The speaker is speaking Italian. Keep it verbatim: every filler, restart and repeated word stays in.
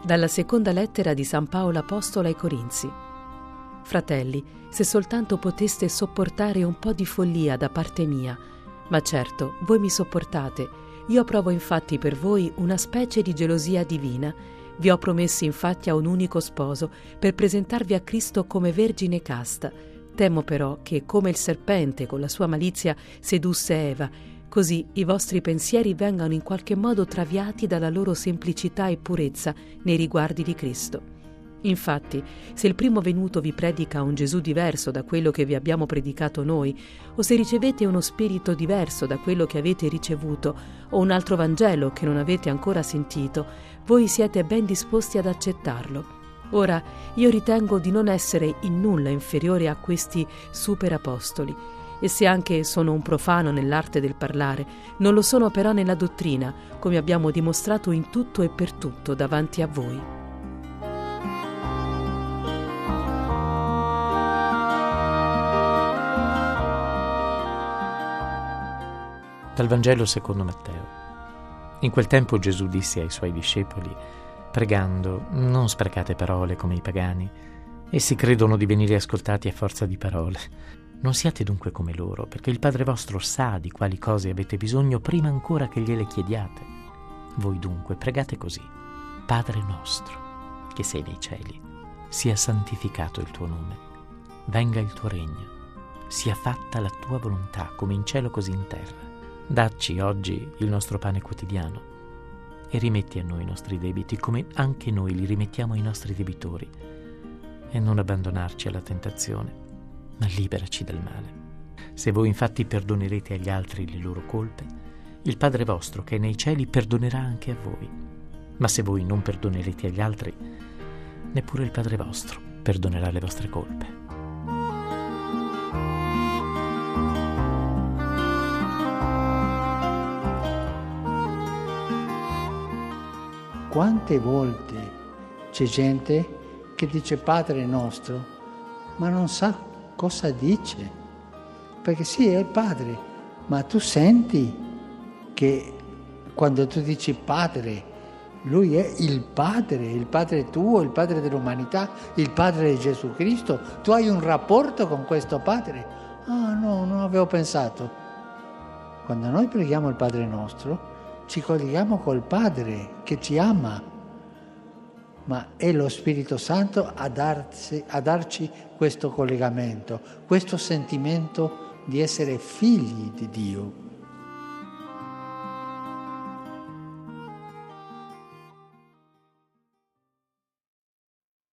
Dalla seconda lettera di San Paolo Apostolo ai Corinzi. Fratelli, se soltanto poteste sopportare un po' di follia da parte mia, ma certo, voi mi sopportate. Io provo infatti per voi una specie di gelosia divina. Vi ho promessi infatti a un unico sposo per presentarvi a Cristo come vergine casta. Temo però che, come il serpente con la sua malizia sedusse Eva, così i vostri pensieri vengano in qualche modo traviati dalla loro semplicità e purezza nei riguardi di Cristo. Infatti, se il primo venuto vi predica un Gesù diverso da quello che vi abbiamo predicato noi, o se ricevete uno spirito diverso da quello che avete ricevuto, o un altro Vangelo che non avete ancora sentito, voi siete ben disposti ad accettarlo. Ora, io ritengo di non essere in nulla inferiore a questi superapostoli, e se anche sono un profano nell'arte del parlare, non lo sono però nella dottrina, come abbiamo dimostrato in tutto e per tutto davanti a voi. Dal Vangelo secondo Matteo. In quel tempo Gesù disse ai suoi discepoli, pregando: non sprecate parole come i pagani. Essi credono di venire ascoltati a forza di parole. Non siate dunque come loro, perché il Padre vostro sa di quali cose avete bisogno prima ancora che gliele chiediate. Voi dunque pregate così: Padre nostro, che sei nei cieli, sia santificato il tuo nome, venga il tuo regno, sia fatta la tua volontà, come in cielo così in terra. Dacci oggi il nostro pane quotidiano e rimetti a noi i nostri debiti, come anche noi li rimettiamo ai nostri debitori, e non abbandonarci alla tentazione, ma liberaci dal male. Se voi infatti perdonerete agli altri le loro colpe, il Padre vostro che è nei cieli perdonerà anche a voi. Ma se voi non perdonerete agli altri, neppure il Padre vostro perdonerà le vostre colpe. Quante volte c'è gente che dice Padre nostro, ma non sa cosa dice, perché sì, è il Padre, ma tu senti che quando tu dici Padre, Lui è il Padre, il Padre tuo, il Padre dell'umanità, il Padre di Gesù Cristo. Tu hai un rapporto con questo Padre? Ah no, non avevo pensato. Quando noi preghiamo il Padre nostro, ci colleghiamo col Padre che ci ama, ma è lo Spirito Santo a, darsi, a darci questo collegamento, questo sentimento di essere figli di Dio.